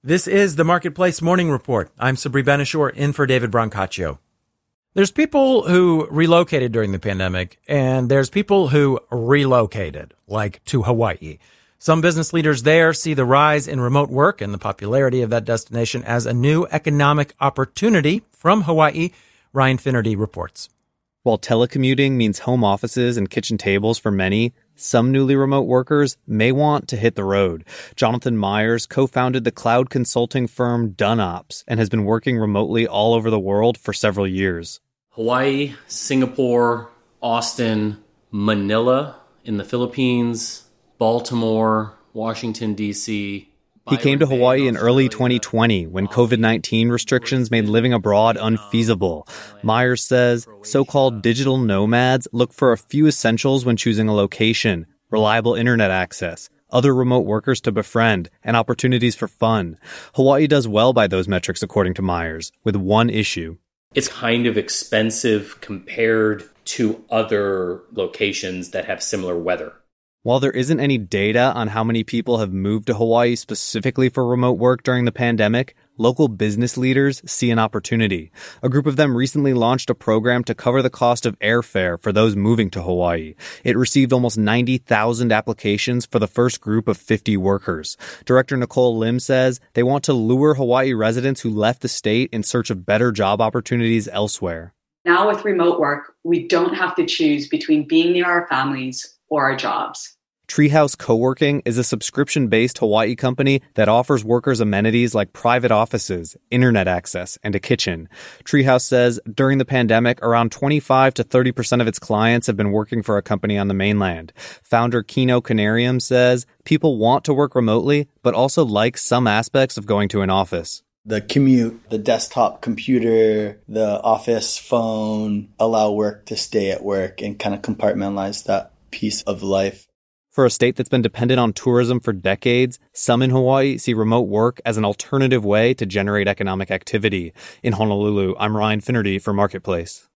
This is the Marketplace Morning Report. I'm Sabri Ben-Achour, in for David Brancaccio. There's people who relocated during the pandemic, and there's people who relocated, like to Hawaii. Some business leaders there see the rise in remote work and the popularity of that destination as a new economic opportunity. From Hawaii, Ryan Finnerty reports. While telecommuting means home offices and kitchen tables for many, some newly remote workers may want to hit the road. Jonathan Myers co-founded the cloud consulting firm DoneOps and has been working remotely all over the world for several years. Hawaii, Singapore, Austin, Manila in the Philippines, Baltimore, Washington, D.C. He came to Hawaii in early 2020 when COVID-19 restrictions made living abroad unfeasible. Myers says so-called digital nomads look for a few essentials when choosing a location: reliable internet access, other remote workers to befriend, and opportunities for fun. Hawaii does well by those metrics, according to Myers, with one issue. It's kind of expensive compared to other locations that have similar weather. While there isn't any data on how many people have moved to Hawaii specifically for remote work during the pandemic, local business leaders see an opportunity. A group of them recently launched a program to cover the cost of airfare for those moving to Hawaii. It received almost 90,000 applications for the first group of 50 workers. Director Nicole Lim says they want to lure Hawaii residents who left the state in search of better job opportunities elsewhere. Now with remote work, we don't have to choose between being near our families or our jobs. Treehouse Coworking is a subscription-based Hawaii company that offers workers amenities like private offices, internet access, and a kitchen. Treehouse says during the pandemic, around 25 to 30% of its clients have been working for a company on the mainland. Founder Kino Canarium says people want to work remotely, but also like some aspects of going to an office. The commute, the desktop computer, the office phone allow work to stay at work and kind of compartmentalize that piece of life. For a state that's been dependent on tourism for decades, some in Hawaii see remote work as an alternative way to generate economic activity. In Honolulu, I'm Ryan Finnerty for Marketplace.